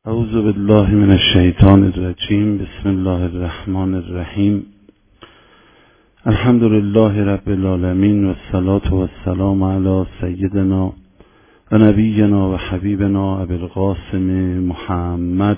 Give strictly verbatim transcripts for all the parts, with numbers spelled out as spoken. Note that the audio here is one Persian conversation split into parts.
اعوذ بالله من الشیطان الرجیم. بسم الله الرحمن الرحیم. الحمد لله رب العالمین و الصلاة و السلام علی سیدنا و نبینا و حبیبنا ابی القاسم محمد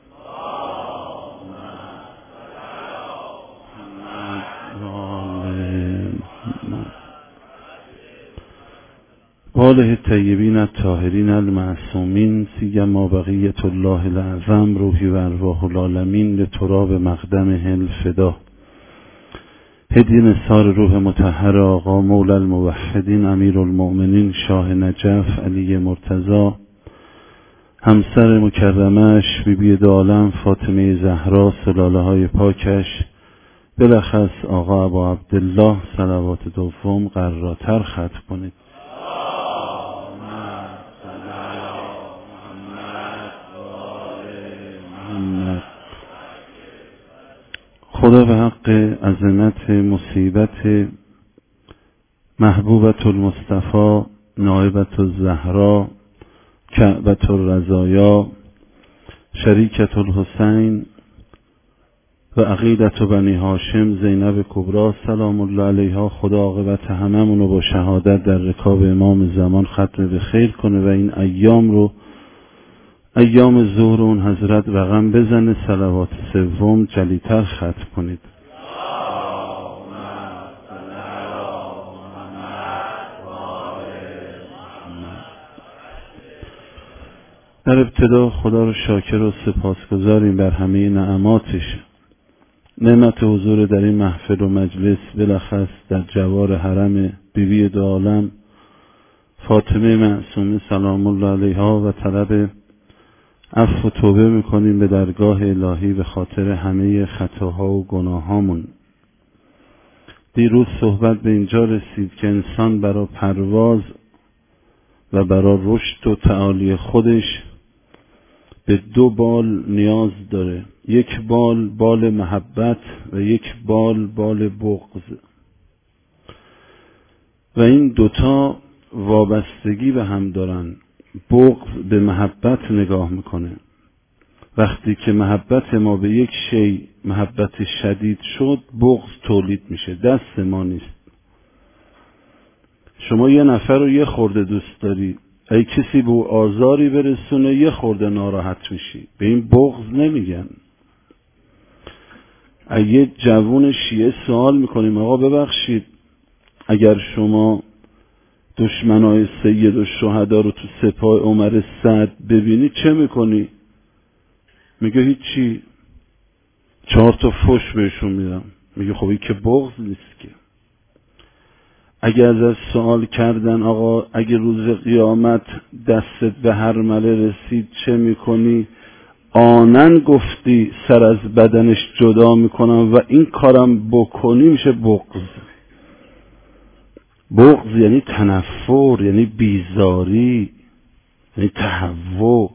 و آله الطیبین الطاهرین المعصومین سیما بقیة الله الاعظم روحی و ارواح العالمین لتراب مقدم الفدا. هدی نثار روح مطهر آقا مولی الموحدین امیر المؤمنین شاه نجف علی مرتضی، همسر مکرمش بیبی دو عالم فاطمه زهرا، سلاله های پاکش، بلخص آقا ابا عبدالله صلوات دوم قراتر ختم کنید. خدا به حق عظمت مصیبت محبوبت المصطفى نائبت الزهرا کعبت الرزایا شریکت الحسین و عقیدت بنی هاشم زینب کبری سلام الله علیها، خدا عاقبت هممونو با شهادت در رکاب امام زمان ختم به خیر کنه و این ایام رو ایام ظهر اون حضرت رقم بزنه، صلوات سوم جلیتر ختم کنید. در ابتدا خدا رو شاکر و سپاسگزاریم بر همه نعماتش، نعمت حضور در این محفل و مجلس، بلخص در جوار حرم بیبی دو عالم فاطمه معصومه سلام الله علیها و طلب عفو و توبه میکنیم به درگاه الهی به خاطر همه خطاها و گناهامون. دیروز صحبت به اینجا رسید که انسان برای پرواز و برای رشد و تعالی خودش به دو بال نیاز داره، یک بال بال محبت و یک بال بال بغض، و این دوتا وابستگی به هم دارن. بغض به محبت نگاه میکنه. وقتی که محبت ما به یک شی محبت شدید شد، بغض تولید میشه، دست ما نیست. شما یه نفر رو یه خورده دوست داری، ای کسی به آزاری برسونه یه خورده ناراحت میشی، به این بغض نمیگن. اگه جوون شیعه سوال میکنیم آقا ببخشید اگر شما دشمنای سید و شهدا رو تو سپاه عمر سعد ببینی چه میکنی؟ میگه هیچی، چهار تا فش بهشون میدم. میگه خب این که بغض نیست که. اگه از سوال کردن آقا اگه روز قیامت دستت به هر مله رسید چه میکنی؟ آنن گفتی سر از بدنش جدا میکنم و این کارم بکنی، میشه بغض. بغض یعنی تنفر، یعنی بیزاری، یعنی تهوع.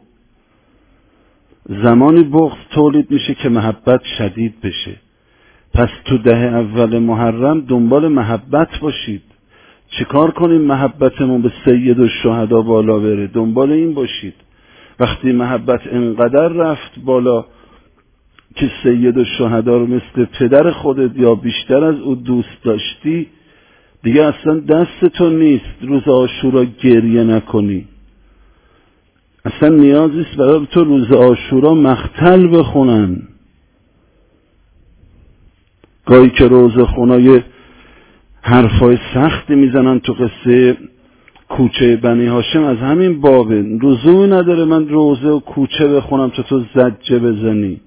زمانی بغض تولید میشه که محبت شدید بشه. پس تو ده اول محرم دنبال محبت باشید. چیکار کنیم محبتمون به سید و شهدا بالا بره؟ دنبال این باشید. وقتی محبت انقدر رفت بالا که سید و شهدا رو مثل پدر خودت یا بیشتر از او دوست داشتی، دیگه اصلا دست تو نیست روز عاشورا گریه نکنی. اصلا نیازیست برای تو روز عاشورا مقتل بخونن. گاهی که روزه خونای حرفای سختی میزنن تو قصه کوچه بنی هاشم، از همین بابه. لزومی نداره من روزه و کوچه بخونم تو تو زجه بزنی.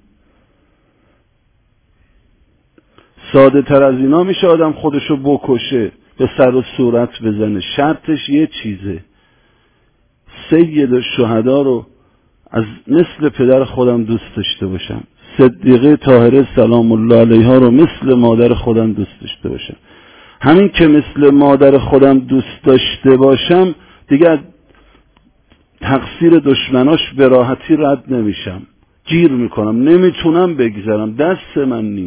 ساده تر از اینا میشه آدم خودشو بکشه، به سر و صورت بزنه. شرطش یه چیزه، سید الشهدا رو از مثل پدر خودم دوست داشته باشم، صدیقه طاهره سلام الله علیها رو مثل مادر خودم دوست داشته باشم. همین که مثل مادر خودم دوست داشته باشم، دیگه تقصیر دشمناش به راحتی رد نمیشم، گیر میکنم، نمیتونم بگذرم، دست من نی.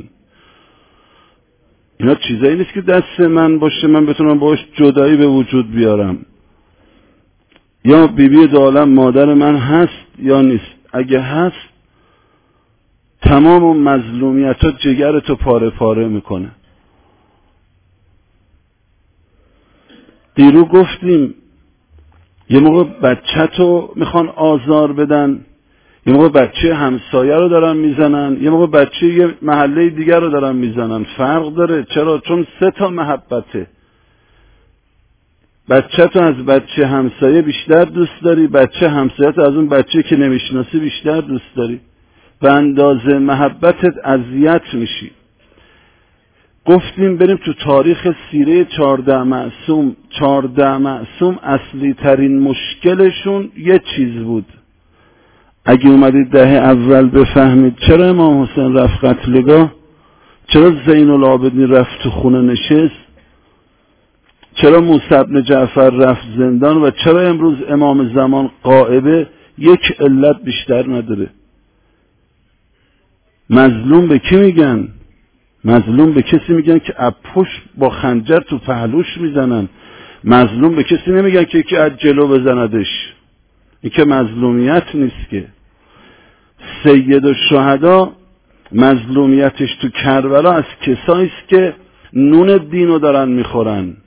اینا چیزایی نیست که دست من باشه من بتونم باش جدایی به وجود بیارم. یا بیبی دو عالم مادر من هست یا نیست. اگه هست تمام اون مظلومیت ها جگرتو پاره پاره میکنه. دیرو گفتیم یه موقع بچه تو میخوان آزار بدن، یه موقع بچه همسایه رو دارن میزنن، یه موقع بچه یه محله دیگر رو دارن میزنن. فرق داره. چرا؟ چون سه تا محبته. بچه تو از بچه همسایه بیشتر دوست داری، بچه همسایه تو از اون بچه که نمیشناسی بیشتر دوست داری. به اندازه محبتت اذیت میشی. گفتیم بریم تو تاریخ سیره چهارده معصوم. چهارده معصوم اصلی ترین مشکلشون یه چیز بود. اگه اومدید دهه اول بفهمید چرا امام حسین رفت قتلگاه، چرا زین العابدین رفت تو خونه نشست، چرا موسی بن جعفر رفت زندان و چرا امروز امام زمان غائبه، یک علت بیشتر نداره. مظلوم به کی میگن؟ مظلوم به کسی میگن که اپوش با خنجر تو پهلوش میزنن. مظلوم به کسی نمیگن که یکی از جلو بزندش. این که مظلومیت نیست که. سید الشهدا مظلومیتش تو کربلا از کسایی است که نون دینو دارن میخورن.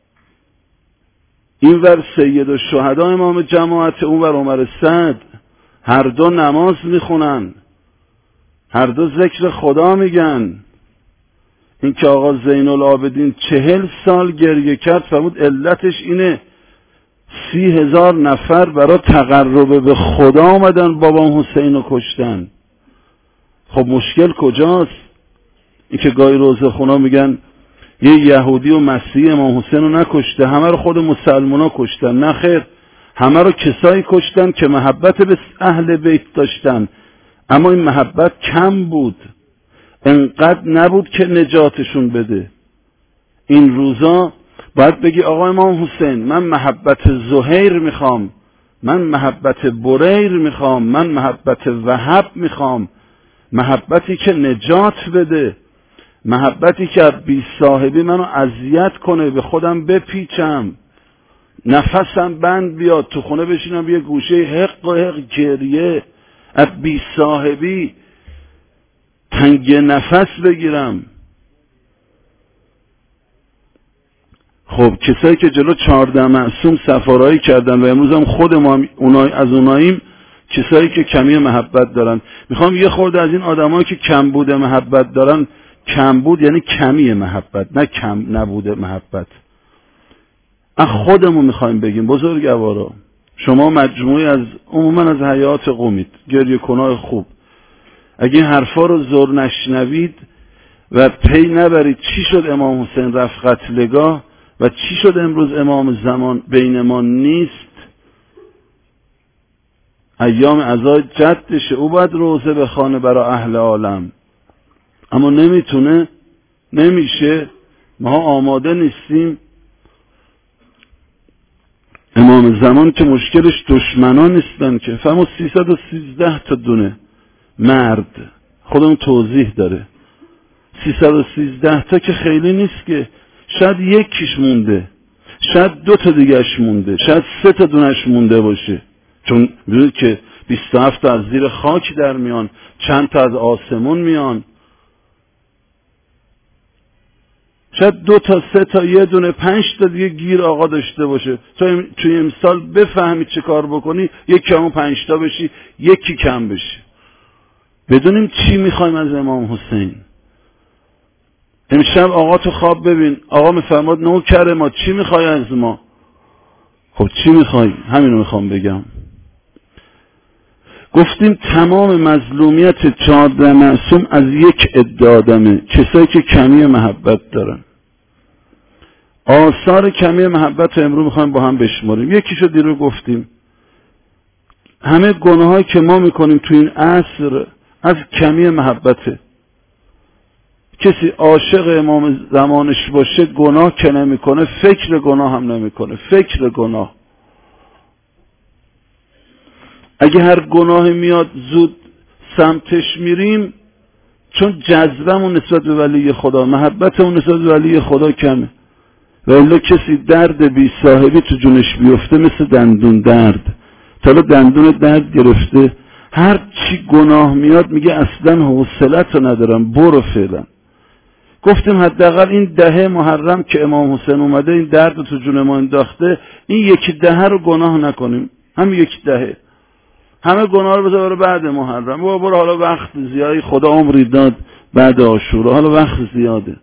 این ور سید الشهدا امام جماعت، اون ور عمر سعد، هر دو نماز میخونن، هر دو ذکر خدا میگن. این که آقا زین العابدین چهل سال گریه کرد فرمود علتش اینه سی هزار نفر برای تقرب به خدا آمدن بابام حسین رو کشتن. خب مشکل کجاست؟ این که گاهی روزه خونا میگن یه یهودی و مسیحی امام حسین رو نکشته، همه رو خود مسلمان ها کشتن. نه خیر، همه رو کسایی کشتن که محبت به اهل بیت داشتن، اما این محبت کم بود، انقدر نبود که نجاتشون بده. این روزا باید بگی آقا امام حسین من محبت زهیر میخوام، من محبت بریر میخوام، من محبت وهب میخوام، محبتی که نجات بده، محبتی که بی صاحبی منو اذیت کنه، به خودم بپیچم، نفسم بند بیاد، تو خونه بشینم یه گوشه حق و حق گریه، از بی صاحبی تنگ نفس بگیرم. خب کسایی که جلو چهارده معصوم سفارایی کردن و امروز هم خود ما اونای از اوناییم، کسایی که کمی محبت دارن. میخوام یه خورده از این آدمایی که کم بوده محبت دارن، کم بود یعنی کمی محبت، نه کم نبوده محبت، از خودمون میخوایم بگیم. بزرگوارا شما مجموعی از عموما از حیات قومید، گریه کنای خوب، اگه این حرفا رو زور نشنوید و پی نبرید چی شد امام حسین رفت قتلگاه و چی شد امروز امام زمان بین ما نیست، ایام عزای جدشه، او باید روزه بخوانه برای اهل عالم، اما نمیتونه، نمیشه، ما آماده نیستیم. امام زمان که مشکلش دشمنان نیستن که، فرمود سیصد و سیزده تا دونه مرد، خودمون توضیح داره، سیصد و سیزده تا که خیلی نیست که، شاید یکیش مونده، شاید دو تا دیگهش مونده، شاید سه تا دونش مونده باشه، چون میدونید که بیست و هفت تا از زیر خاک در میان، چند تا از آسمون میان، شاید دو تا سه تا یه دونه پنج تا دیگه گیر آقا داشته باشه، تو توی امسال بفهمی چه کار بکنی، یکی همون پنج تا بشی، یکی کم بشی. بدونیم چی میخوایم از امام حسین. امشب آقا تو خواب ببین، آقا میفرماد نوکر ما، چی میخوای از ما؟ خب چی میخوای؟ همینو میخوام بگم. گفتیم تمام مظلومیت چهارده معصوم از یک عده آدمه، کسایی که کمی محبت دارن. آثار کمی محبت رو امروز میخوایم با هم بشماریم. یکیشو دیرو گفتیم، همه گناهایی که ما میکنیم تو این عصر از کمی محبته. کسی عاشق امام زمانش باشه گناه که نمیکنه، فکر گناه هم نمیکنه، فکر گناه. اگه هر گناه میاد زود سمتش میریم، چون جذبمون نسبت به ولی خدا، محبتمون نسبت به ولی خدا کمه. و الا کسی درد بی صاحبی تو جونش بیفته مثل دندون درد، تا حالا دندون درد گرفته، هر چی گناه میاد میگه اصلا حوصله‌تو ندارم، برو فعلا. گفتیم حداقل این دهه محرم که امام حسین اومده این درد تو جون ما انداخته، این یکی دهه رو گناه نکنیم، هم یکی دهه همه گناه رو بذار بعد محرم. برو برو حالا وقت زیادی، خدا عمری داد بعد عاشورا، حالا وقت زیاده.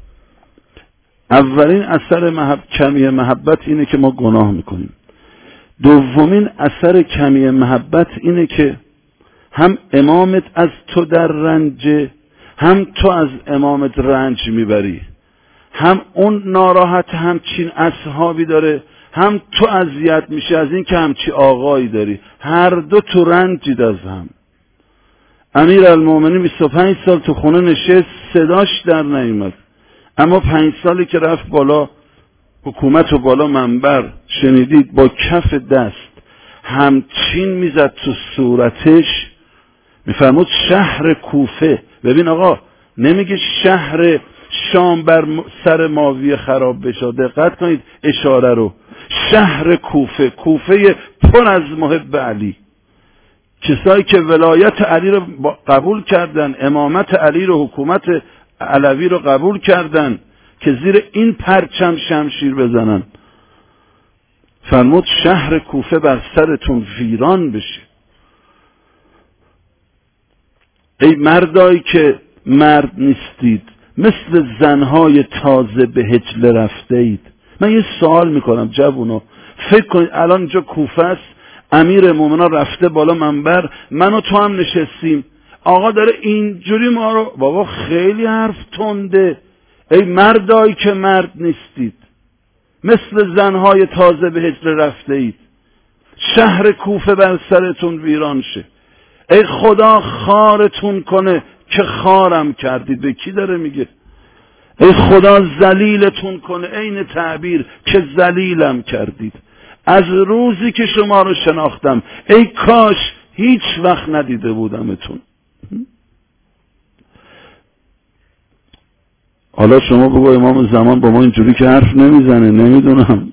اولین اثر محب... کمی محبت اینه که ما گناه میکنیم. دومین اثر کمی محبت اینه که هم امامت از تو در رنج، هم تو از امامت رنج میبری. هم اون ناراحت همچین اصحابی داره، هم تو اذیت میشه از این که همچی آقایی داری. هر دو تو رنجید از هم. امیر المومنین بیست و پنج سال تو خونه نشست، صداش در نیامد، اما پنج سالی که رفت بالا حکومت و بالا منبر، شنیدید با کف دست همچین میزد تو صورتش، میفرمود شهر کوفه. ببین آقا، نمیگه شهر شام بر سر ماویه خراب بشه، دقت کنید اشاره رو. شهر کوفه، کوفه پر از محب علی، کسایی که ولایت علی رو قبول کردن، امامت علی رو، حکومت علوی رو قبول کردن که زیر این پرچم شمشیر بزنن. فرمود شهر کوفه بر سرتون ویران بشه. ای مردایی که مرد نیستید، مثل زنهای تازه به هجله رفته اید. من یه سوال میکنم جوونا، فکر کنید الان اینجا کوفه است، امیر مومنان رفته بالا منبر، من و تو هم نشستیم، آقا داره اینجوری ما رو، بابا خیلی حرف تنده. ای مردایی که مرد نیستید، مثل زنهای تازه به هجله رفته اید، شهر کوفه بر سرتون ویران شه. ای خدا خارتون کنه که خارم کردید. به کی داره میگه؟ ای خدا ذلیلتون کنه، عین تعبیر، که ذلیلم کردید. از روزی که شما رو شناختم ای کاش هیچ وقت ندیده بودمتون. حالا شما بگو امام زمان با ما اینجوری که حرف نمیزنه، نمیدونم.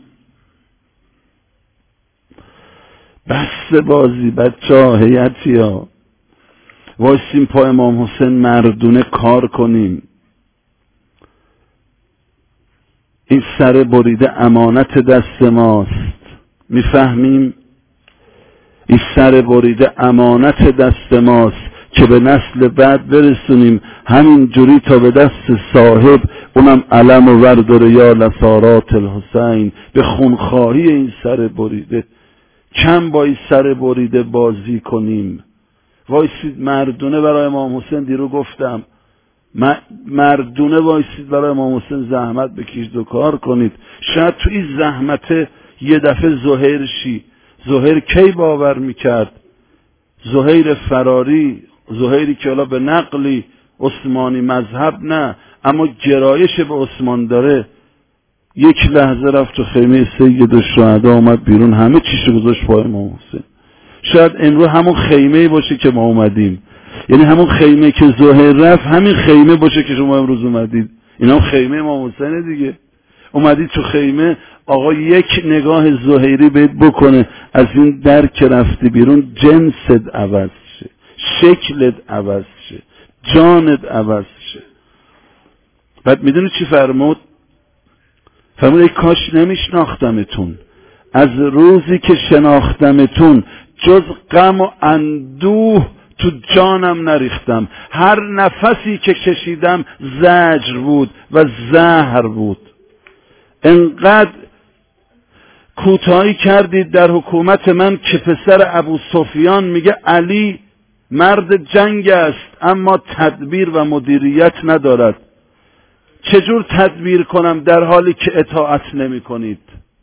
بس بازی بچه ها، هیئتی ها، وایسیم پا امام حسین مردونه کار کنیم. این سر بریده امانت دست ماست، میفهمیم؟ این سر بریده امانت دست ماست که به نسل بعد برسونیم همین جوری تا به دست صاحب، اونم علم و ورداره یا لسارات الحسین، به خونخواهی این سر بریده. کم با این سر بریده بازی کنیم. وایسید مردونه برای امام حسین، دیرو گفتم مردونه وایسید برای امام حسین، زحمت بکشید و کار کنید. شاید تو این زحمت یه دفعه زهیر شی. زهیر کی باور میکرد؟ زهیر فراری، زهیری که حالا به نقلی عثمانی مذهب نه اما گرایش به عثمان داره، یک لحظه رفت تو خیمه سید الشهدا، اومد بیرون، همه چیشو گذاشت پای امام حسین. شاید امروز همون خیمه باشه که ما اومدیم، یعنی همون خیمه که زهیر رفت همین خیمه باشه که شما امروز اومدید. اینا هم خیمه امام حسینه دیگه. اومدید تو خیمه، آقا یک نگاه زهیری بهت بکنه، از این در که رفتی بیرون جنست عوض شه، شکلت عوض شه، جانت عوض شه. بعد میدونی چی فرمود؟ فرمود ای کاش نمیشناختمتون، از روزی که شناختمتون جز غم و اندوه تو جانم نریختم. هر نفسی که کشیدم زجر بود و زهر بود. انقدر کوتاهی کردید در حکومت من که پسر ابو سفیان میگه علی مرد جنگ است اما تدبیر و مدیریت ندارد. چجور تدبیر کنم در حالی که اطاعت نمی کنید؟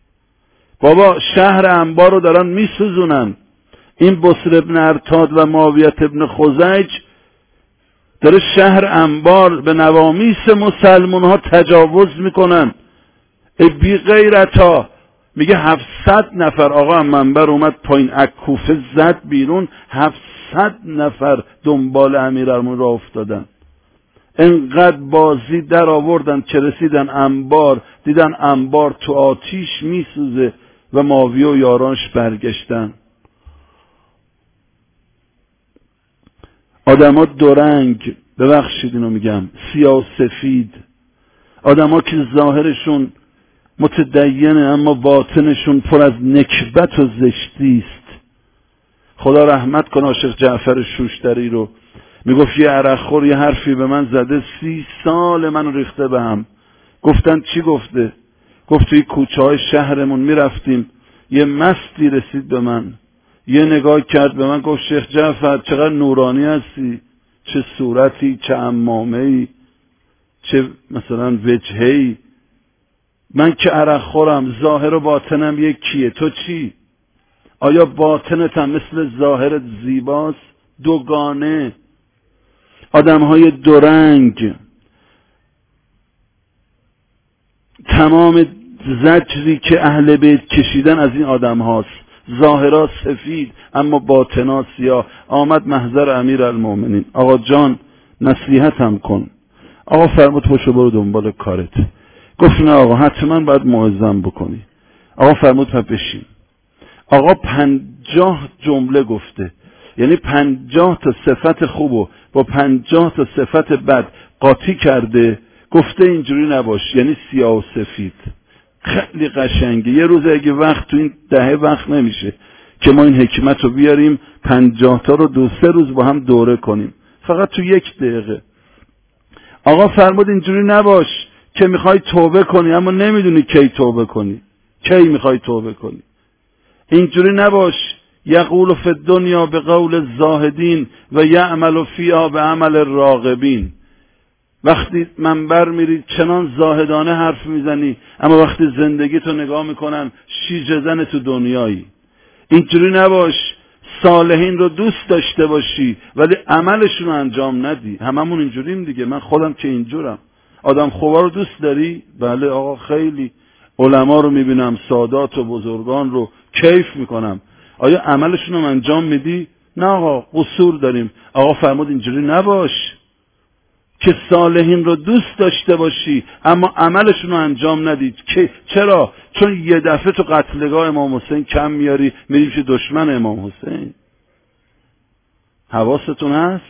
بابا شهر انبار رو دارن میسوزونن. این بصر ابن ارتاد و معاویت ابن خزیج داره شهر انبار به نوامیس مسلمان ها تجاوز میکنن. ای بی غیرتا، میگه هفتصد نفر آقا هم منبر اومد پایین اکوفه زد بیرون، هفتصد نفر دنبال امیرالمومنین را افتادن. انقدر بازی در آوردن که رسیدن انبار، دیدن انبار تو آتیش میسوزه و معاویه و یارانش برگشتن. آدما دورنگ، ببخشید اینو میگم، سیاه و سفید، آدما که ظاهرشون متدینه اما باطنشون پر از نکبت و زشتی است. خدا رحمت کنه شیخ جعفر شوشتری رو، میگفت یه عرقخور یه حرفی به من زده، سی سال منو ریخته به هم. گفتن چی گفته؟ گفت توی کوچه های شهرمون میرفتیم، یه مستی رسید به من، یه نگاه کرد به من، گفت شیخ جعفر چقدر نورانی هستی، چه صورتی، چه عمامه‌ای، چه مثلا وجهه‌ای. من که عرق خورم، ظاهر و باطنم یکیه، تو چی؟ آیا باطنت هم مثل ظاهرت زیباست؟ دوگانه. آدم های دورنگ، تمام زجری که اهل بیت کشیدن از این آدم هاست، ظاهرا سفید اما باطنا سیاه. آمد محضر امیر المومنین، آقا جان نصیحتم کن. آقا فرمود پشو برو دنبال کارت. گفت نه آقا حتما باید موعظم بکنی. آقا فرمود پس بشین. آقا پنجاه جمله گفته، یعنی پنجاه تا صفت خوبو با پنجاه تا صفت بد قاطی کرده، گفته اینجوری نباش، یعنی سیاه و سفید. خیلی قشنگه. یه روز اگه وقت تو این دهه وقت نمیشه که ما این حکمت رو بیاریم پنجاه تا رو دو سه روز با هم دوره کنیم، فقط تو یک دقیقه. آقا فرمود اینجوری نباش که میخوای توبه کنی اما نمیدونی کی توبه کنی، کی میخوای توبه کنی. اینجوری نباش یقول فی الدنیا به قول زاهدین و یعمل فیها به عمل راغبین. وقتی منبر میری چنان زاهدانه حرف میزنی اما وقتی زندگی تو نگاه میکنن شیجه زن تو دنیایی. اینجوری نباش صالحین رو دوست داشته باشی ولی عملشون رو انجام ندی. هممون اینجوریم دیگه، من خودم که اینجورم. آدم خوبا رو دوست داری؟ بله آقا خیلی. علما رو میبینم، سادات و بزرگان رو کیف میکنم. آیا عملشون رو انجام میدی؟ نه آقا قصور داریم. آقا فرمود اینجوری نباش که صالحین رو دوست داشته باشی اما عملشون رو انجام ندید. که چرا؟ چون یه دفعه تو قتلگاه امام حسین کم میاری میری پیش دشمن امام حسین. حواستون هست؟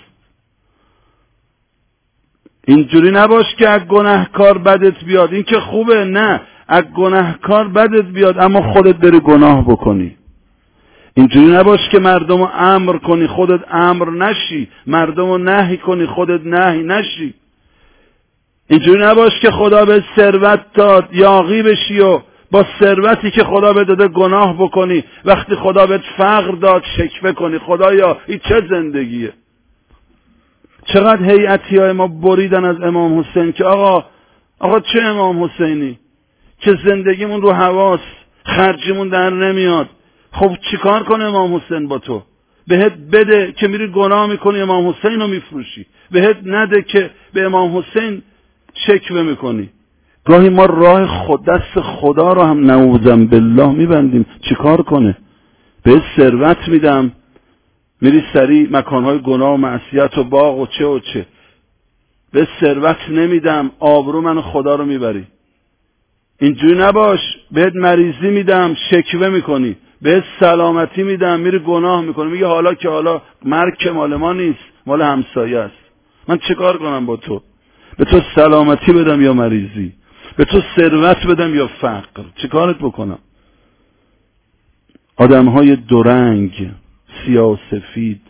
اینجوری نباش که از گناهکار بدت بیاد. این که خوبه، نه، از گناهکار بدت بیاد اما خودت بری گناه بکنی. اینجوری نباش که مردم رو امر کنی خودت امر نشی، مردم رو نهی کنی خودت نهی نشی. اینجوری نباش که خدا به ثروت داد یاغی بشی و با ثروتی که خدا به داده گناه بکنی، وقتی خدا به فقر داد شکوه کنی خدایا این چه زندگیه. چقدر هیئتی های ما بریدن از امام حسین که آقا آقا چه امام حسینی که زندگیمون رو حواس، خرجیمون در نمیاد. خب چیکار کنه امام حسین با تو؟ بهت بده که میری گناه میکنی امام حسین رو میفروشی، بهت نده که به امام حسین شکوه میکنی. گاهی ما راه خود دست خدا رو هم نعوذ بالله میبندیم. چیکار کنه؟ بهت ثروت میدم میری سری مکانهای گناه و معصیت و باغ و چه و چه. به ثروت نمیدم آبرو من خدا رو میبری. اینجوری نباش. بهت مریضی میدم شکوه میکنی، بهت سلامتی میدم میری گناه میکنی، میگه حالا که حالا مرگ که مال ما نیست مال همسایه است. من چه کار کنم با تو؟ به تو سلامتی بدم یا مریضی؟ به تو ثروت بدم یا فقر؟ چه کارت بکنم؟ آدم های دورنگ، سیاه و سفید.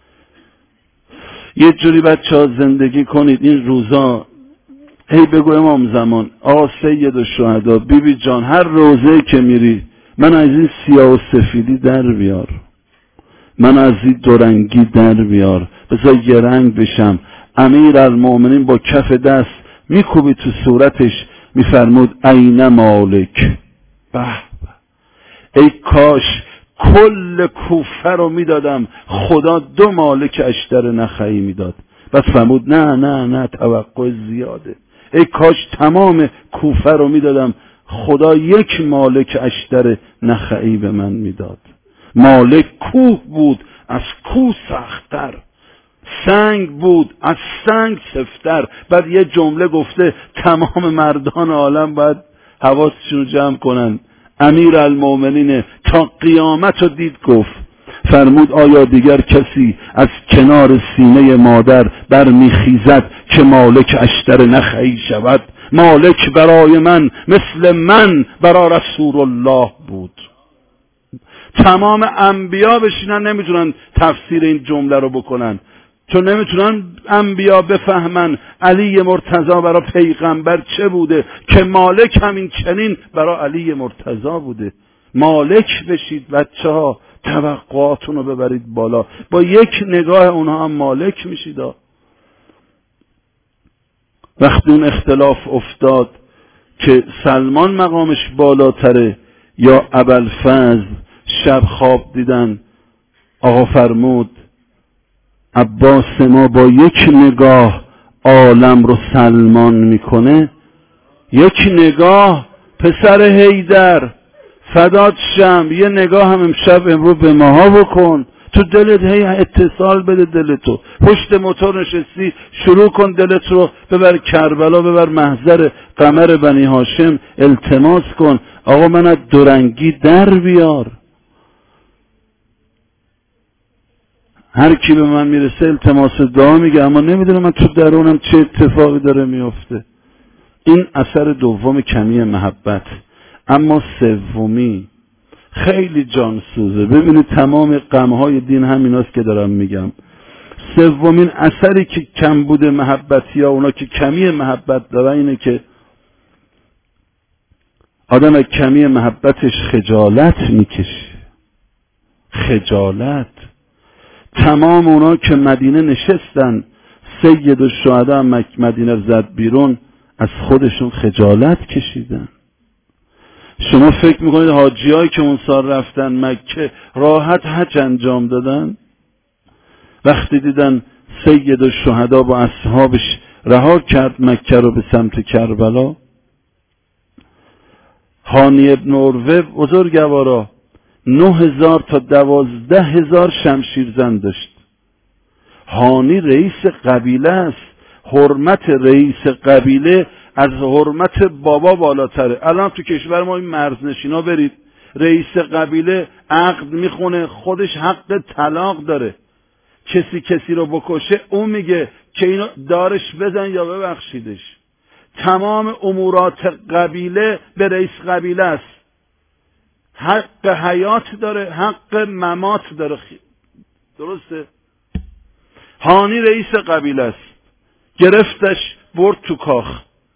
یه جوری بچه ها زندگی کنید این روزا. هی بگو امام زمان، آقا سید الشهدا، بی بی جان، هر روزه که میری من از این سیاه و سفیدی در بیار، من از این دورنگی در بیار، بذار یه رنگ بشم. امیر المومنین با کف دست میکوبی تو صورتش میفرمود این مالک. به ای کاش کل کوفه رو میدادم خدا دو مالک اشتر نخعی میداد. بس فرمود نه نه نه توقع زیاده. ای کاش تمام کوفه رو میدادم خدا یک مالک اشتر نخعی به من میداد. مالک کوه بود از کوه سخت‌تر، سنگ بود از سنگ سفت‌تر. بعد یه جمله گفته تمام مردان عالم باید حواسشون رو جمع کنن. امیر المومنین تا قیامت رو دید گفت فرمود آیا دیگر کسی از کنار سینه مادر برمیخیزد که مالک اشتر نخعی شود؟ مالک برای من مثل من برای رسول الله بود. تمام انبیا بشینن نمیتونن تفسیر این جمله رو بکنن، چون نمیتونن انبیا بفهمن علی مرتضی برای پیغمبر چه بوده که مالک همین چنین برای علی مرتضی بوده. مالک بشید بچه ها، توقعاتون رو ببرید بالا، با یک نگاه اونها هم مالک میشید. وقتی اون اختلاف افتاد که سلمان مقامش بالاتره یا ابوالفضل، شب خواب دیدن، آقا فرمود عباس ما با یک نگاه عالم رو سلمان میکنه، یک نگاه پسر حیدر فدات شم، یه نگاه هم امشب امروز به ماها بکن، تو دلت هی اتصال بده، دلتو پشت موتور نشستی شروع کن دلت رو ببر کربلا، ببر محضر قمر بنی هاشم، التماس کن آقا من از دورنگی در بیار. هر کی به من میرسه التماس دعا میگه، اما نمیدونه من تو درونم چه اتفاقی داره میفته. این اثر دوم کمی محبت. اما سومی خیلی جانسوزه. ببینید تمام غمهای دین همیناست که دارم میگم. سومین اثری که کم بوده محبت یا اونا که کمی محبت دارن اینه که آدم از کمی محبتش خجالت میکشه. خجالت. تمام اونا که مدینه نشستن، سید الشهدا مدینه زد بیرون، از خودشون خجالت کشیدن. شما فکر میکنید حاجیایی که اون سال رفتن مکه راحت حج انجام دادن؟ وقتی دیدن سید الشهدا با اصحابش رها کرد مکه رو به سمت کربلا، هانی ابن عروه بزرگوارا نه هزار تا دوازده هزار شمشیرزن داشت. هانی رئیس قبیله است، حرمت رئیس قبیله از حرمت بابا بالاتره. الان تو کشور ما این مرزنشینا برید، رئیس قبیله عقد میخونه، خودش حق طلاق داره. کسی کسی رو بکشه اون میگه که اینو دارش بزن یا ببخشیدش. تمام امورات قبیله به رئیس قبیله است. حق حیات داره، حق ممات داره. درسته؟ هانی رئیس قبیله است، گرفتش برد تو کاخ.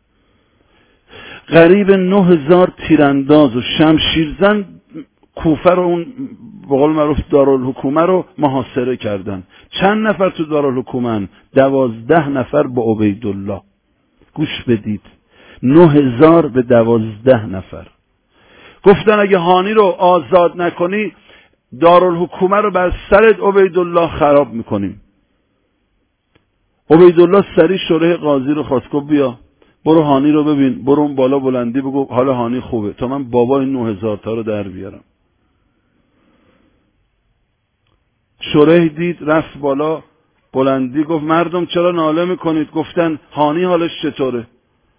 قریب نه هزار تیرانداز و شمشیرزن کوفه رو، اون به قول معروف دارالحکومه رو محاصره کردن. چند نفر تو دارالحکومه؟ دوازده نفر با عبیدالله. گوش بدید، نه هزار به دوازده نفر. گفتن اگه هانی رو آزاد نکنی دارالحکومه رو بر سرت عبیدالله خراب میکنیم. عبیدالله سری شورای قاضی رو خواست، گفت بیا برو هانی رو ببین، برو اون بالا بلندی بگو حال هانی خوبه تا من بابا این نه هزار تا رو در بیارم. شورای دید، رفت بالا بلندی، گفت مردم چرا ناله میکنید؟ گفتن هانی حالش چطوره؟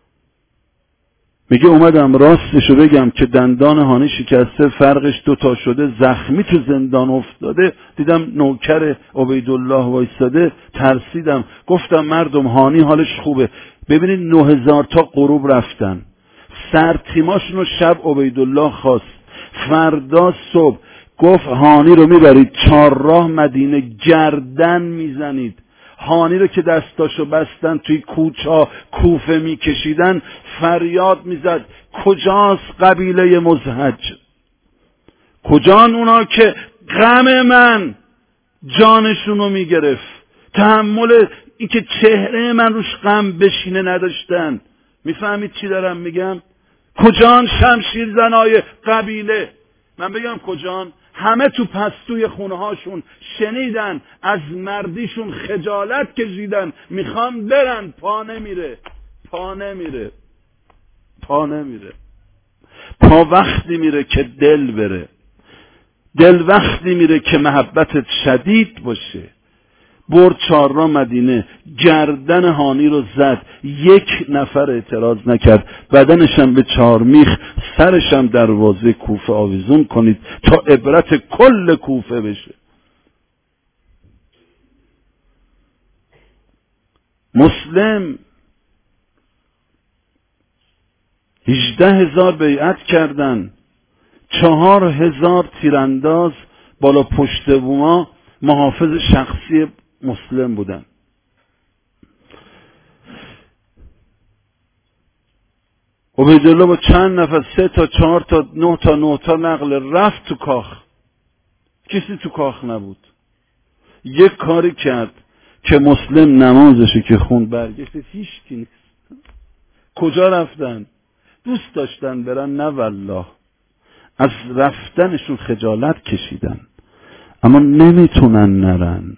میگه اومدم راستشو بگم که دندان هانی شکسته، فرقش دوتا شده، زخمی تو زندان افتاده، دیدم نوکر عبیدالله وایستاده، ترسیدم، گفتم مردم هانی حالش خوبه. ببینید نه هزار تا غروب رفتن، سرتیماشون رو شب عبیدالله خواست، فردا صبح گفت هانی رو میبرید چهار راه مدینه، گردن میزنید. هانی رو که دستاشو بستن توی کوچه ها کوفه میکشیدن، فریاد میزد کجاست قبیله مزهج؟ کجان اونا که غم من جانشونو میگرفت، تحمل این که چهره من روش غم بشینه نداشتن؟ میفهمید چی دارم میگم؟ کجان شمشیر زنای قبیله؟ من بگم کجان؟ همه تو پستوی خونه هاشون شنیدن، از مردیشون خجالت کشیدن، میخوام برن، پا نمیره، پا نمیره، پا نمیره. پا وقتی میره که دل بره، دل وقتی میره که محبتت شدید باشه. برد چهار راه مدینه، گردن هانی رو زد، یک نفر اعتراض نکرد، بدنشم به چهار میخ، سرشم دروازه کوفه آویزون کنید تا عبرت کل کوفه بشه. مسلم هجده هزار بیعت کردن، چهار هزار تیرانداز بالا پشت بوما محافظ شخصی مسلم بودن. عبیدالله با چند نفر، سه تا چهار تا نه تا نه تا نقل رفت تو کاخ. کسی تو کاخ نبود. یک کاری کرد که مسلم نمازشو که خوند برگشت، هیچ کی نیست. کجا رفتن؟ دوست داشتن برن؟ نه والله، از رفتنشون خجالت کشیدن، اما نمیتونن نرن.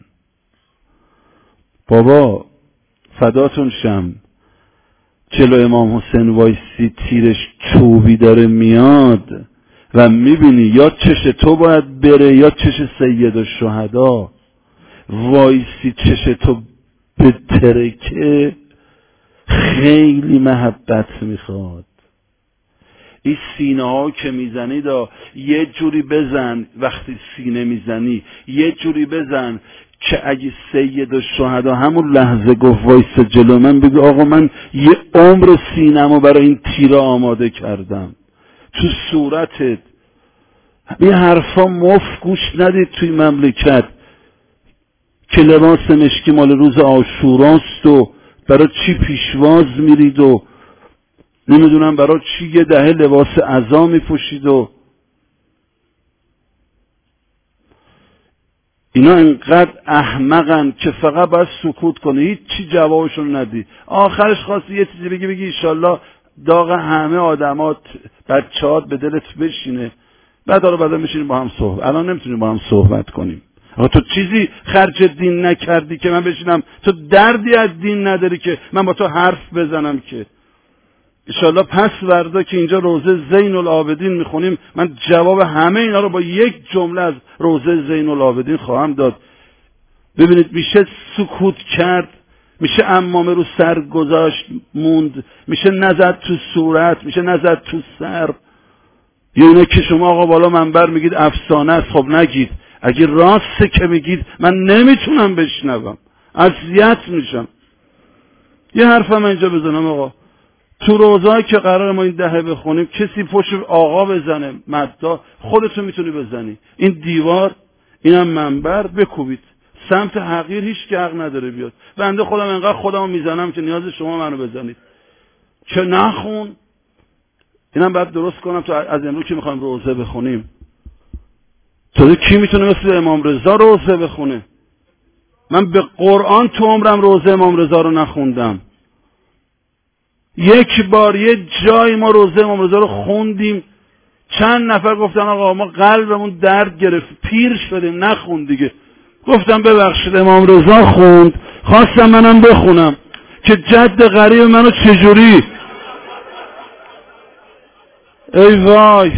بابا فداتون شم، جلو امام حسین وایسی تیرش چوبی داره میاد و میبینی یا چش تو باید بره یا چش سید الشهدا. وایسی چش تو به ترکه، خیلی محبت میخواد. این سینه ها که میزنی دا یه جوری بزن، وقتی سینه میزنی یه جوری بزن که اگه سید الشهدا همون لحظه گفت وایس جلو من، بگو آقا من یه عمر سینه‌مو برای این تیر آماده کردم. تو صورتت این حرفا مفت گوش ندید توی مملکت که لباس مشکی مال روز عاشوراست و برای چی پیشواز میرید و نمیدونم برای چی یه دهه لباس عزا میپوشید و اینا انقدر احمقن که فقط باید سکوت کنه، هیچ چی جوابشون ندی. آخرش خواستی یه چیزی بگی بگی ایشالله داغ همه آدمات بچه‌هات به دلت بشینه، بعد حالا بعدا میشینیم با هم صحبت. الان نمیتونیم با هم صحبت کنیم. آقا تو چیزی خرج دین نکردی که من بشینم، تو دردی از دین نداری که من با تو حرف بزنم. که انشالله پس وردا که اینجا روزه زین العابدین میخونیم، من جواب همه اینا رو با یک جمله از روزه زین العابدین خواهم داد. ببینید میشه سکوت کرد، میشه عمامه رو سر گذاشت موند، میشه نزد تو صورت، میشه نزد تو سر. یا اینه که شما آقا بالا منبر میگید افسانه است، خب نگید. اگه راسته که میگید من نمیتونم بشنوم، اذیت میشم. یه حرفم اینجا بزنم آقا، تو روزایی که قرار ما این دهه بخونیم کسی پشت آقا بزنه مددا، خودتون میتونی بزنی. این دیوار، اینم منبر، بکوبید. سمت حقیر هیچ که حق نداره بیاد. بنده خودم انقدر خودمو میزنم که نیاز شما منو بزنید. چه نخون. اینم بعد درست کنم تو از امروز که میخوایم روزه بخونیم. تو کی میتونه مثل امام رضا روزه بخونه؟ من به قرآن تو عمرم روزه امام رضا رو نخوندم. یک بار یه جای ما روزه امام رضا رو خوندیم، چند نفر گفتن آقا ما قلبمون درد گرفت، پیر شدیم، نخون دیگه. گفتم ببخشید امام رضا خوند، خواستم منم بخونم که جد غریب منو چجوری. ای وای.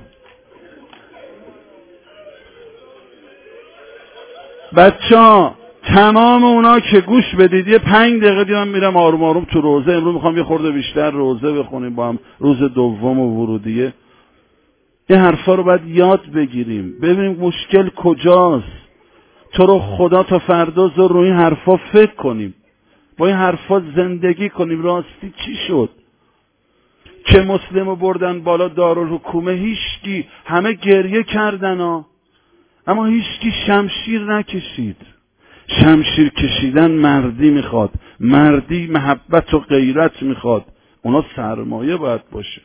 بچه ها تمام اونا که گوش بدید، یه پنج دقیقه دیگه من میرم آروم آروم تو روزه. امروز میخوام یه خورده بیشتر روزه بخونیم با هم، روز دوم و ورودیه. این حرفا رو باید یاد بگیریم، ببینیم مشکل کجاست. تو رو خدا تا فردا زور رو این حرفا فکر کنیم، با این حرفا زندگی کنیم. راستی چی شد که مسلمو بردن بالا دارالحکومه؟ هیچکی، همه گریه کردن ها، اما هیچکی شمشیر نکشید. شمشیر کشیدن مردی میخواد، مردی محبت و غیرت میخواد، اونا سرمایه باید باشه.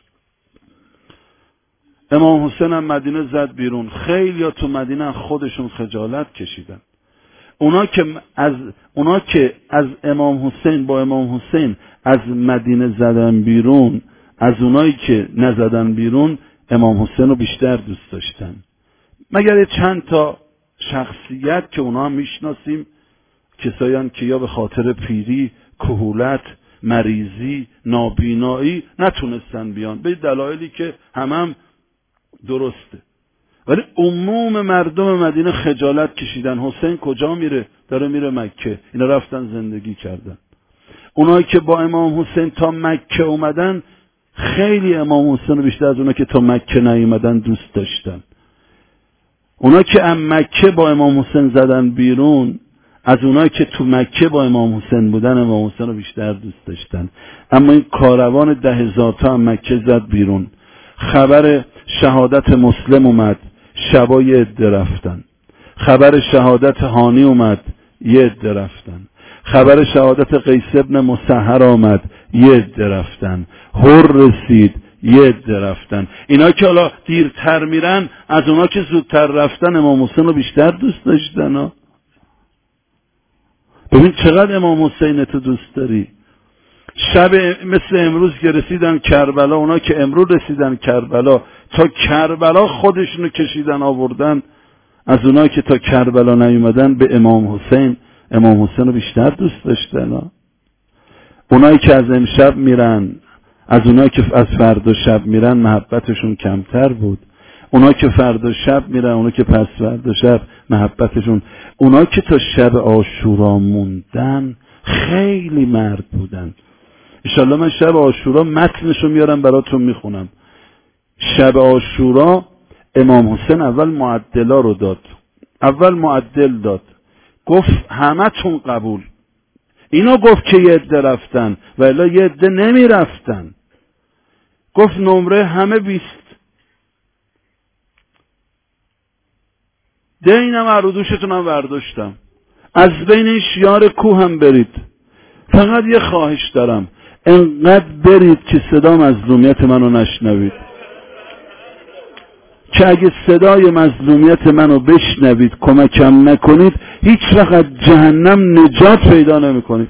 امام حسین هم مدینه زد بیرون. خیلی ها تو مدینه خودشون خجالت کشیدن. اونا که از اونا که از امام حسین با امام حسین از مدینه زدن بیرون، از اونایی که نزدن بیرون امام حسین رو بیشتر دوست داشتن. مگر یه چند تا شخصیت که اونا هم میشناسیم، کسایان که یا به خاطر پیری، کهولت، مریضی، نابینایی نتونستن بیان، به دلایلی که همم هم درسته. ولی عموم مردم مدینه خجالت کشیدن. حسین کجا میره؟ داره میره مکه. اینا رفتن زندگی کردن. اونایی که با امام حسین تا مکه اومدن، خیلی امام حسین رو بیشتر از اونایی که تا مکه نیومدن دوست داشتن. اونا که ام مکه با امام حسین زدن بیرون، از اونایی که تو مکه با امام حسین بودن امام حسین رو بیشتر دوست داشتن. اما این کاروان ده هزار تا هم مکه زد بیرون. خبر شهادت مسلم اومد، شبا یه عده رفتن. خبر شهادت هانی اومد، یه عده رفتن. خبر شهادت قیس ابن مسهر آمد، یه عده رفتن. هر رسید، یه عده رفتن. اینا که حالا دیرتر میرن از اونا که زودتر رفتن امام حسین رو بیشتر دوست داشتن ها. ببین چقدر امام حسین تو دوست داری. شب مثل امروز که رسیدن کربلا، اونا که امروز رسیدن کربلا تا کربلا خودشونو کشیدن آوردن، از اونا که تا کربلا نیومدن به امام حسین امام حسین رو بیشتر دوست داشتن ها. اونایی که از امشب میرن از اونایی که از فردا شب میرن محبتشون کمتر بود. اونایی که فردا شب میرن، اونایی که پس فردا شب محبتشون، اونایی که تا شب عاشورا موندن خیلی مرد بودن. انشالله من شب عاشورا متنشو میارم براتون میخونم. شب عاشورا امام حسین اول معدلا رو داد، اول معدل داد، گفت همه تون قبول. اینو گفت که یه عده رفتن و الا یه عده نمی رفتن. گفت نمره همه بیست، دینم عرودوشتون هم برداشتم، از بین این شیار کوه هم برید، فقط یه خواهش دارم، انقدر برید که صدا مظلومیت منو نشنوید، که اگه صدای مظلومیت منو بشنوید کمکم نکنید هیچ وقت جهنم نجات پیدا نمی کنید.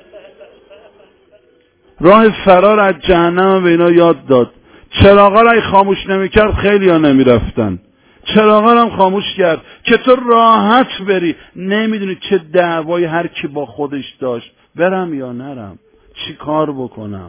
راه فرار از جهنم به اینا یاد داد. چراغا را خاموش نمی کرد خیلی ها نمی رفتن. چراغا را هم خاموش کرد که تو راحت بری. نمیدونی چه دعوای هر کی با خودش داشت، برم یا نرم، چی کار بکنم.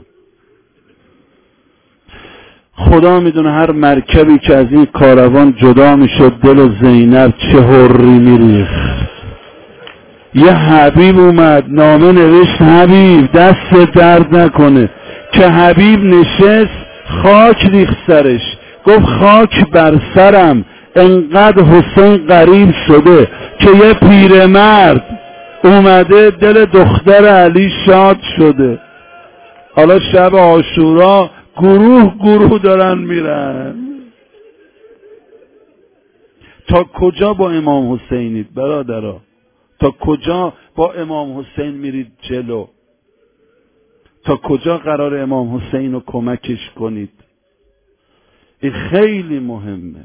خدا میدونه هر مرکبی که از این کاروان جدا میشد دل زینب چه هری میریخت. یه حبیب اومد نامه نوشت، حبیب دست درد نکنه، که حبیب نشست خاک ریخت سرش، گفت خاک بر سرم، انقدر حسین غریب شده که یه پیرمرد اومده دل دختر علی شاد شده. حالا شب عاشورا گروه گروه دارن میرن. تا کجا با امام حسینید برادرها؟ تا کجا با امام حسین میرید جلو؟ تا کجا قرار امام حسین رو کمکش کنید؟ این خیلی مهمه.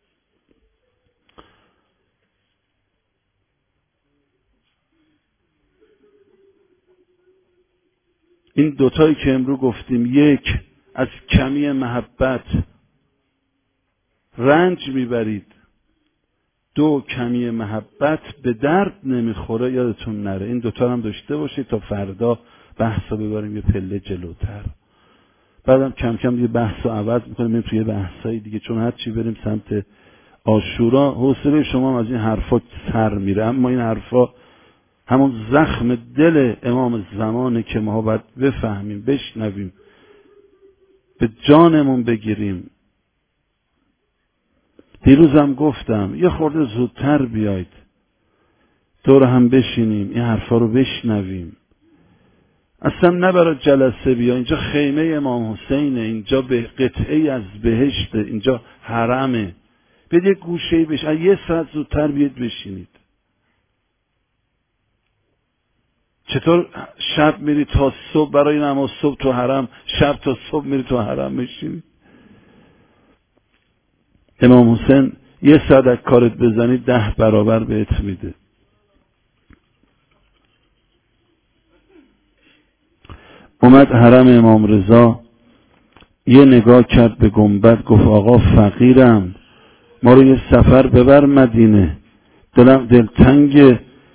این دوتایی که امروز گفتیم، یک از کمی محبت رنج میبرید، دو کمی محبت به درد نمیخوره. یادتون نره این دوتا هم داشته باشید تا فردا بحثا ببریم یه پله جلوتر. بعدم کم کم دیگه بحثا عوض میکنیم میریم توی بحثای دیگه، چون هر چی بریم سمت عاشورا حوصله شما از این حرفا سر میره. اما این حرفا همون زخم دل امام زمانه که ما باید بفهمیم، بشنویم، به جانمون بگیریم. دیروزم گفتم یه خورده زودتر بیاید دور هم بشینیم این حرفا رو بشنویم. اصلا نه برای جلسه بیا، اینجا خیمه امام حسینه، اینجا به قطعه از بهشته، اینجا حرمه. بیاید یه گوشه‌ای بشه، یه ساعت زودتر بیاید بشینید. چطور شب میری تا صبح برای نماز صبح تو حرم، شب تا صبح میری تو حرم بشینی؟ امام حسین یه صدک کارت بزنی ده برابر بهت میده. اومد حرم امام رضا، یه نگاه کرد به گنبد، گفت آقا فقیرم، ما رو یه سفر ببر مدینه، دلم دلتنگ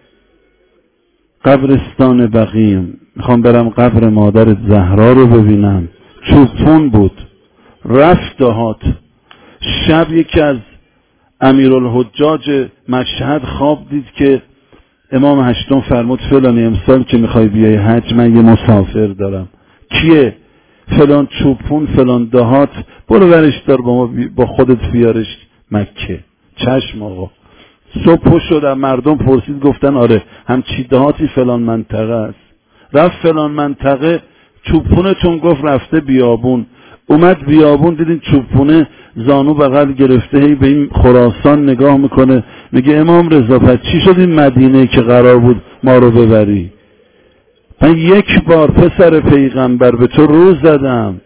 قبرستان بقیم، میخوام برم قبر مادر زهرا رو ببینم. چوبتون بود، رفت دهات. شب یکی از امیرالحجاج مشهد خواب دید که امام هشتم فرمود فلانی امسال که میخوای بیای حج من یه مسافر دارم. کیه؟ فلان چوبتون فلان دهات، برو ورش دار با, ما با خودت بیارش مکه. چشم آقا. صبح شد مردم پرسید گفتن آره همچی دهاتی فلان منطقه است. رفت فلان منطقه چوبپونتون گفت رفته بیابون. اومد بیابون دیدین چوبپونه زانو بغل گرفته هی به این خراسان نگاه میکنه میگه امام رضا پس چی شد این مدینه که قرار بود ما رو ببری؟ من یک بار پسر پیغمبر به تو روز زدم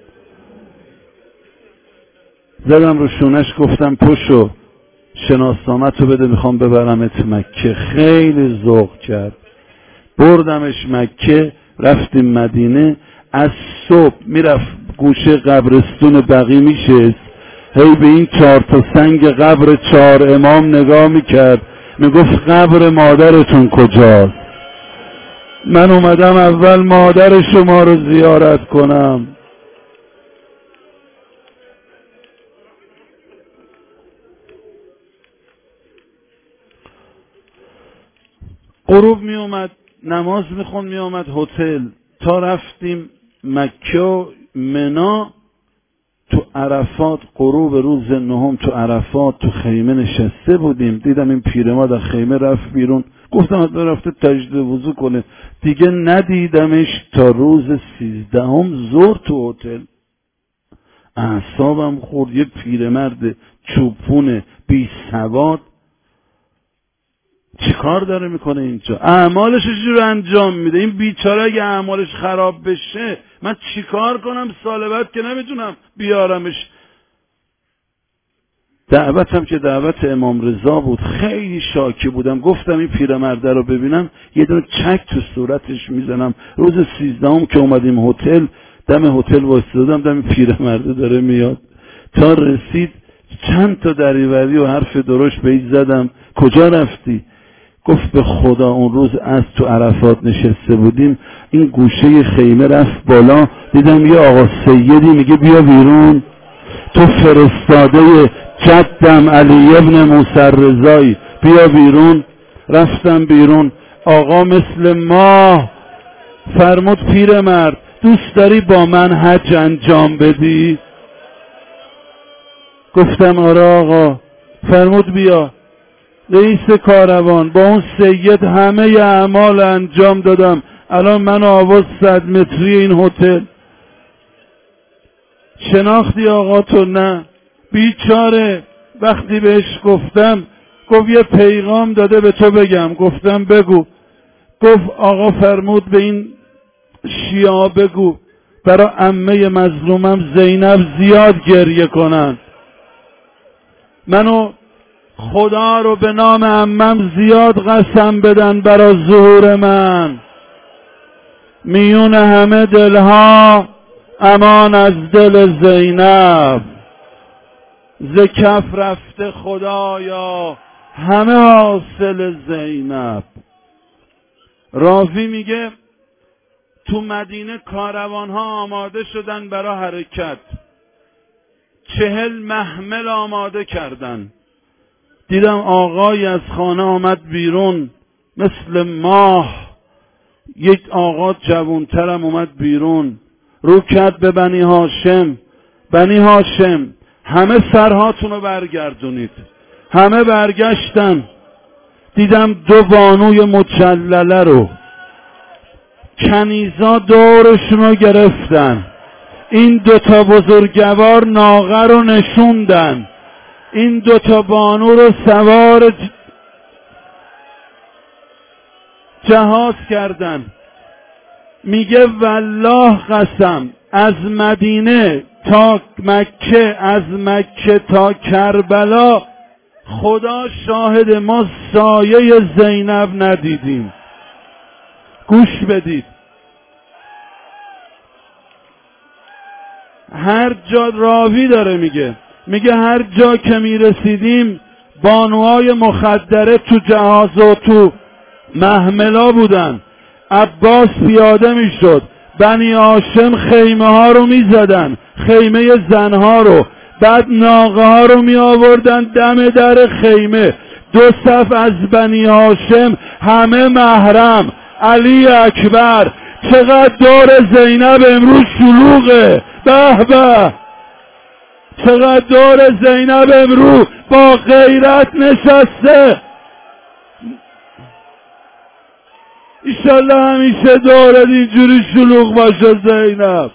زدم رو شونش گفتم پشو شناسنامه‌تو بده میخوام ببرمت مکه. خیلی ذوق کرد بردمش مکه. رفتیم مدینه. از صبح میرفت گوشه قبرستون بقی میشه هی به این چهار تا سنگ قبر چهار امام نگاه میکرد میگفت قبر مادرتون کجاست؟ من اومدم اول مادر شما رو زیارت کنم. غروب می اومد نماز میخون می اومد هتل تا رفتیم مکه و منا. تو عرفات غروب روز نهم تو عرفات تو خیمه نشسته بودیم. دیدم این پیرمرد از خیمه رفت بیرون. گفتم حتما رفته تجدید وضو کنه. دیگه ندیدمش تا روز سیزدهم ظهر تو هتل. اعصابم خورد. یه پیرمرد چوبپون بی سواد چی کار داره میکنه اینجا؟ اعمالش رو انجام میده. این بیچاره اگه اعمالش خراب بشه من چی کار کنم سال بعد که نمیتونم بیارمش. دعوتم که دعوت امام رضا بود. خیلی شاکی بودم. گفتم این پیرمرده رو ببینم یه دونه چک تو صورتش میزنم. روز سیزدهم که اومدیم هتل دم هتل وایسادم دم پیرمرده داره میاد. تا رسید چند تا دریوری و حرف درشت بهش زدم. کجا رفتی؟ گفت به خدا اون روز از تو عرفات نشسته بودیم این گوشه خیمه رفت بالا دیدم یه آقا سیدی میگه بیا بیرون تو فرستاده جدم علی ابن موسی رضایی بیا بیرون. رفتم بیرون. آقا مثل ماه فرمود پیرمرد دوست داری با من حج انجام بدی؟ گفتم آره آقا. فرمود بیا. رئیس کاروان با اون سید همه ی اعمال انجام دادم. الان من آواز صد متری این هتل. شناختی آقا تو؟ نه. بیچاره. وقتی بهش گفتم گفت یه پیغام داده به تو بگم. گفتم بگو. گفت آقا فرمود به این شیعه بگو برای عمه مظلومم زینب زیاد گریه کنن. منو خدا رو به نام عمم زیاد قسم بدن برای ظهور من. میون همه دلها امان از دل زینب. ز کف رفته خدایا همه حاصل زینب. راوی میگه تو مدینه کاروان ها آماده شدن برای حرکت. چهل محمل آماده کردن. دیدم آقای از خانه آمد بیرون مثل ماه. یک آقا جوانترم اومد بیرون. رو کرد به بنی هاشم. بنی هاشم همه سرهاتون رو برگردونید. همه برگشتن. دیدم دو بانوی مجلله رو کنیزا دورشون رو گرفتن. این دوتا بزرگوار ناقه رو نشوندن. این دوتا بانو رو سوار جهاز کردن. میگه والله قسم از مدینه تا مکه از مکه تا کربلا خدا شاهد ما سایه زینب ندیدیم. گوش بدید. هر جا راوی داره میگه میگه هر جا که میرسیدیم بانوهای مخدره تو جهاز و تو محملا بودن. عباس پیاده میشد. بنی هاشم خیمه ها رو میزدن. خیمه زنها رو. بعد ناقه ها رو می آوردن دم در خیمه. دو صف از بنی هاشم همه محرم. علی اکبر. چقدر دور زینب امروز شلوغه. به به. چقدر دور زینب امروز با غیرت نشسته. ایشالله همیشه دورت اینجوری شلوغ باشه زینب.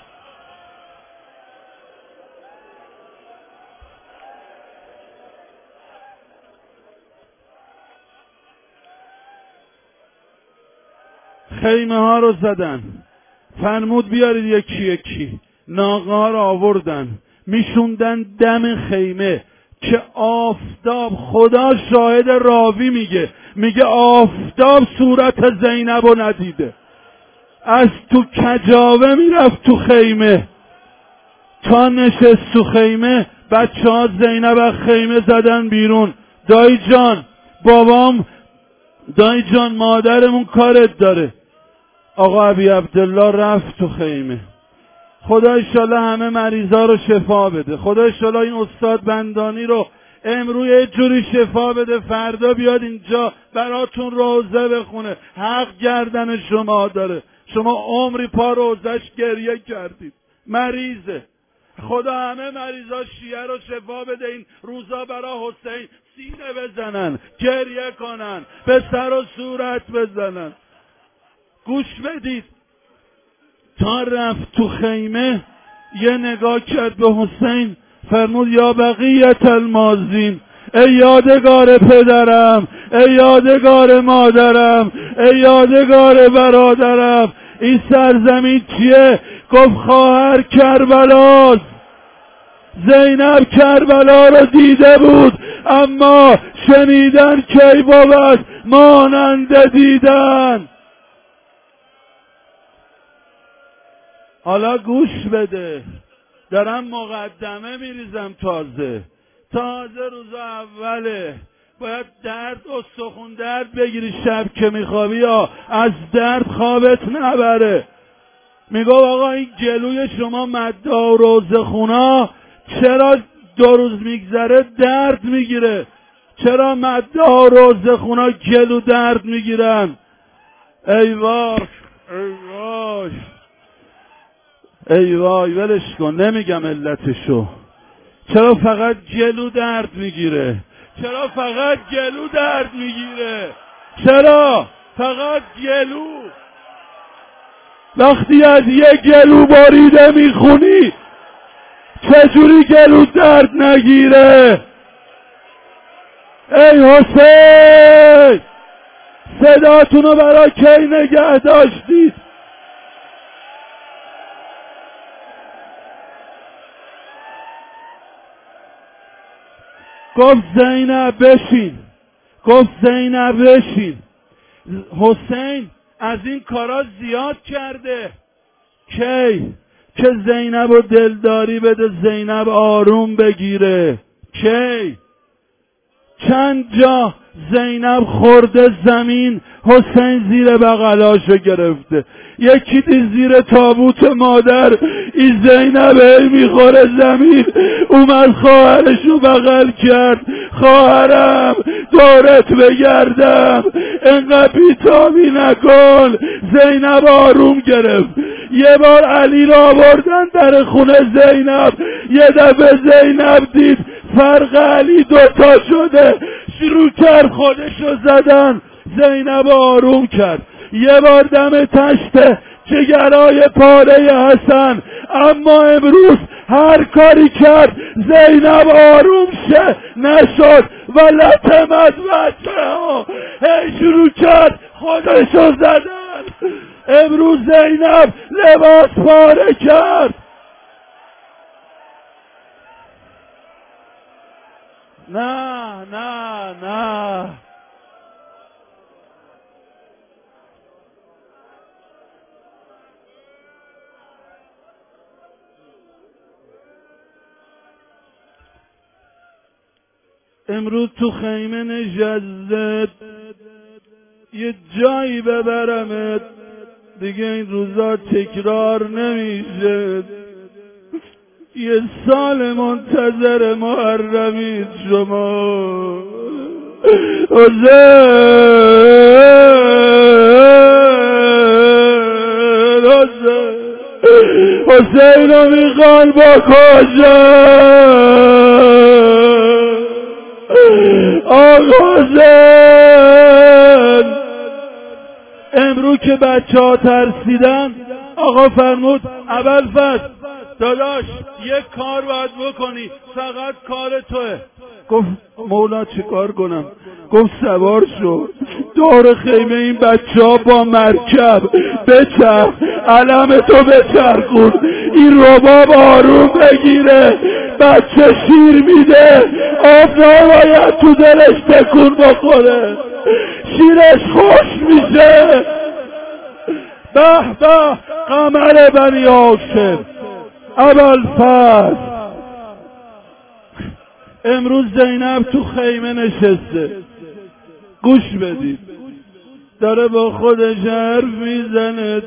خیمه ها رو زدن، فرمود بیارید یکی یکی، ناقه ها رو آوردن میشوندن دم خیمه که آفتاب، خدا شاهد، راوی میگه میگه آفتاب صورت زینب رو ندیده، از تو کجاوه میرفت تو خیمه تا نشست تو خیمه. بچه ها زینب از خیمه زدن بیرون، دایی جان بابام، دایی جان مادرمون کارت داره. آقا ابی عبدالله رفت تو خیمه. خدا انشالله همه مریضا رو شفا بده، خدا انشالله این استاد بندانی رو امروز یه جوری شفا بده، فردا بیاد اینجا براتون روزه بخونه. حق گردن شما داره، شما عمری پا روزش گریه کردید، مریضه. خدا همه مریضا شیعه رو شفا بده، این روزا برا حسین سینه بزنن، گریه کنن، به سر و صورت بزنن. گوش بدید، تا رفت تو خیمه یه نگاه کرد به حسین، فرمود یا بقیت المازین، ای یادگار پدرم، ای یادگار مادرم، ای یادگار برادرم، این سرزمین چیه؟ گفت خواهر کربلاست. زینب کربلا رو دیده بود اما شنیدن کی بود مانند دیدن. حالا گوش بده، دارم مقدمه میریزم، تازه تازه روز اوله، باید درد استخون درد بگیری شب که میخوابی، یا از درد خوابت نبره. میگو آقا این گلوی شما مدعا و روزخونا چرا دو روز میگذره درد میگیره؟ چرا مدعا و روزخونا گلو درد میگیرن؟ ای وای ای وای ای وای، ولش کن، نمیگم علتشو. چرا فقط گلو درد میگیره؟ چرا فقط گلو درد میگیره؟ چرا فقط گلو؟ وقتی از یه گلو باریده میخونی چجوری گلو درد نگیره؟ ای حسین، صداتونو برای کی نگه داشتید؟ گفت زینب بشین، گفت زینب بشین. حسین از این کارا زیاد کرده، کی؟ که زینب رو دلداری بده، زینب آروم بگیره. کی؟ چند جا زینب خورده زمین، حسین زیر بغلاشو گرفته. یکی دی زیر تابوت مادر، این زینب ای میخوره زمین، اومد خواهرشو بغل کرد، خواهرم دورت بگردم، انقدر بیتابی نکن. زینب آروم گرفت. یه بار علی را آوردن در خونه زینب، یه دفعه زینب دید فرق علی دوتا شده، شروع کرد خودشو زدن. زینب آروم کرد. یه بار دم تشت جگرای پاره حسن، اما امروز هر کاری کرد زینب آروم شه نشد و لطمت بچه ها، هی شروع کرد خودشو زدن. امروز زینب لباس پاره کرد. نه نه نه امروز تو خیمه نشسته، یه جایی ببرمت دیگه این روزا تکرار نمیشه. یه سال منتظر محرمید شما. حسین حسین حسین رو میخوان با کجا آقا حسین امرو که بچه ها ترسیدن آقا فرمود ابوالفضل داداش یک کار باید بکنی، فقط کار توه. گفت مولا چی کار کنم؟ گفت سوار شو دور خیمه این بچه ها با مرکب بچرخ، علم تو بچرخون، این رباب آروم بگیره، بچه شیر میده، آب نباید تو دلش تکون بخوره، شیرش خوش میشه. به به قمر بنی هاشم ابوالفضل. امروز زینب تو خیمه نشسته، گوش بدید، داره با خودش حرف میزنه.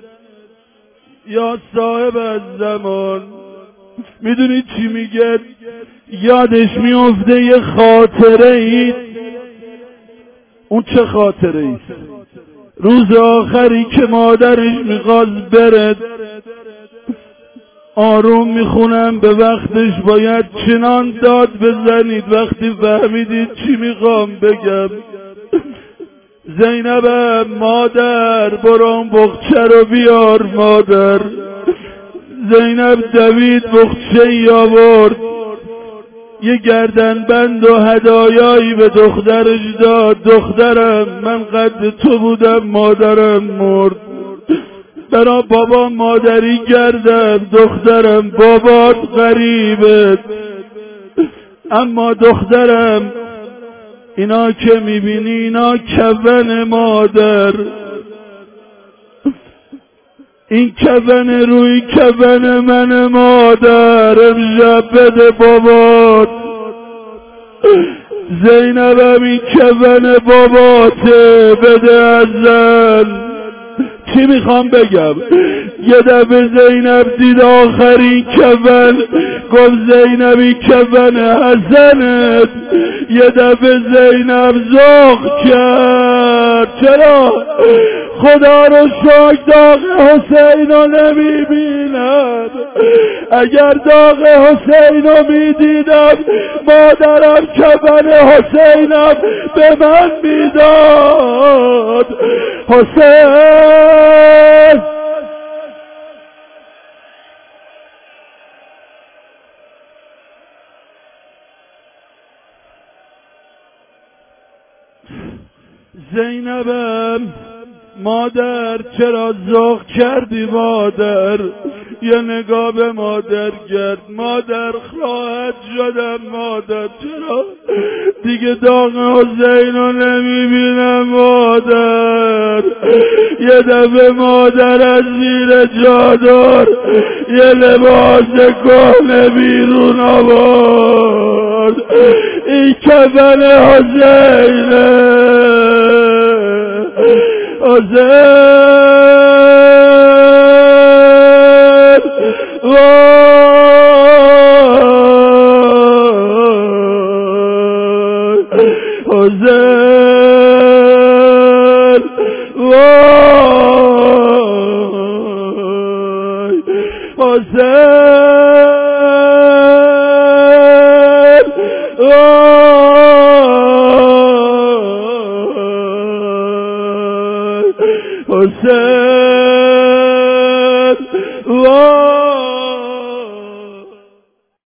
یا صاحب از زمان، میدونید چی میگه؟ یادش میفته یه خاطره ای. اون چه خاطره ای؟ روز آخری که مادرش میخواست بره، آروم میخونم، به وقتش باید چنان داد بزنید وقتی فهمیدید چی میخوام بگم. زینب مادر برام بخچه رو بیار مادر. زینب دوید بخچه ای آورد، یه گردنبند و هدایایی به دخترش داد. دخترم من قد تو بودم، مادرم مرد، برا بابا مادری کردم، دخترم بابات غریبه، اما دخترم اینا که میبینی اینا کفن مادر، این کفن روی کفن من مادر، امشب بده بابات. زینبم این کفن باباته، بده ازن. چی میخوام بگم؟ یه دفعه زینب دید آخرین کفن، گفت زینبی کفن حسنت. یه دفعه زینب ذوق کرد. چرا؟ خدا رو شکر داغ حسین رو نمیبینم، اگر داغ حسین رو میدیدم مادرم کفن حسینم به من میداد. حسین زینبم مادر چرا ذوق کردی مادر؟ یه نگاه به مادر کرد. مادر خواهد شدم مادر، چرا دیگه داغ حسین رو نمیبینم مادر؟ یه دفعه مادر از زیر چادر یه لباس کهنه بیرون آورد، این کفن حسینه. حسین حسین